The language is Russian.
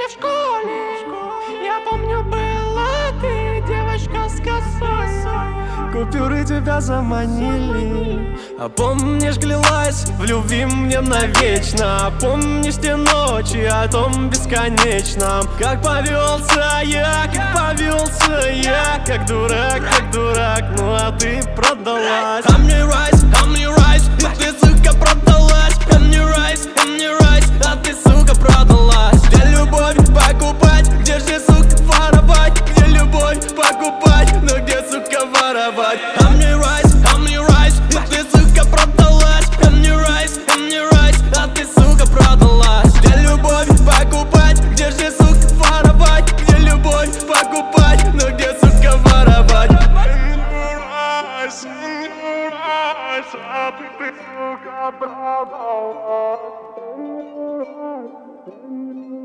были в школе. Я помню, была ты девочка с косой. Купюры тебя заманили. А помнишь, клялась в любви мне навечно? А помнишь те ночи о том бесконечном? Как повелся я, как дурак, ну а ты продалась. I'm не райс, и ты, сука, продалась. I'm не райс, а ты, сука, продалась. Где любовь покупать, где же, сука, воровать? Где любовь покупать, но где, сука, воровать? I'm не райс, и ты, сука, продалась. I'm не райс, а ты, сука, продалась. Где любовь покупать, где же, сука, воровать? Где любовь покупать, но где, сука, воровать? А ты, сука, продалась.